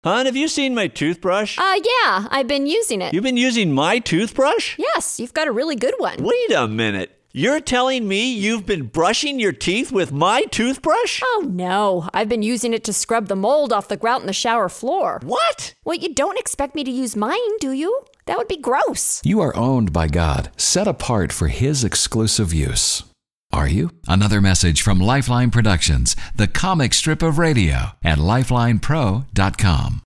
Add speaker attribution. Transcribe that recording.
Speaker 1: Hon, have you seen my toothbrush?
Speaker 2: Yeah, I've been using it.
Speaker 1: You've been using my toothbrush?
Speaker 2: Yes, you've got a really good one.
Speaker 1: Wait a minute. You're telling me you've been brushing your teeth with my toothbrush?
Speaker 2: Oh, no. I've been using it to scrub the mold off the grout in the shower floor.
Speaker 1: What?
Speaker 2: Well, you don't expect me to use mine, do you? That would be gross.
Speaker 3: You are owned by God, set apart for His exclusive use. Are you? Another message from Lifeline Productions, the comic strip of radio, at lifelinepro.com.